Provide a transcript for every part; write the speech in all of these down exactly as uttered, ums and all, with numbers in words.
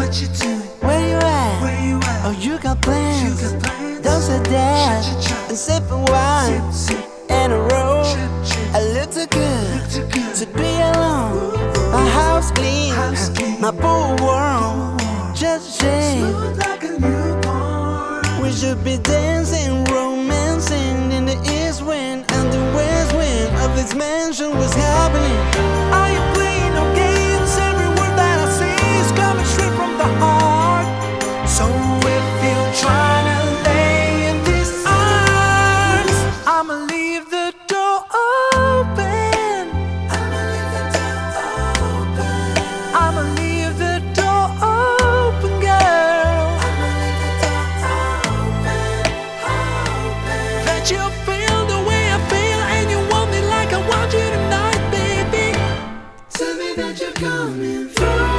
What you doing? Where you at? Where you at? Oh, you got plans. You got plans? Don't say that. Cha, cha, cha. And sipping wine Sip, sip. in a row. Chip, chip. I look too good Look too good. to be alone. My house clean, House clean. my pool warm. Just shake. Smooth like a newborn. We should be dancing, romancing in the east wind and the west wind of this mansion was happening. Are you playing no games? Every word that I say is coming straight from the heart. So if you're trying to lay in these arms, I'ma leave the door open. I'ma leave the door open. I'ma leave the door open, girl. I'ma leave the door open, open. That you feel the way I feel, and you want me like I want you tonight, baby. Tell me that you're coming through.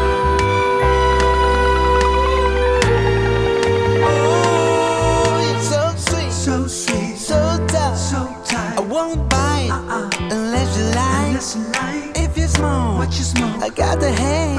Oh, it's so sweet, So sweet, so tough. so tight. I won't bite Uh-uh. unless you like. Unless you like If you smoke, what you smoke, I got the hand.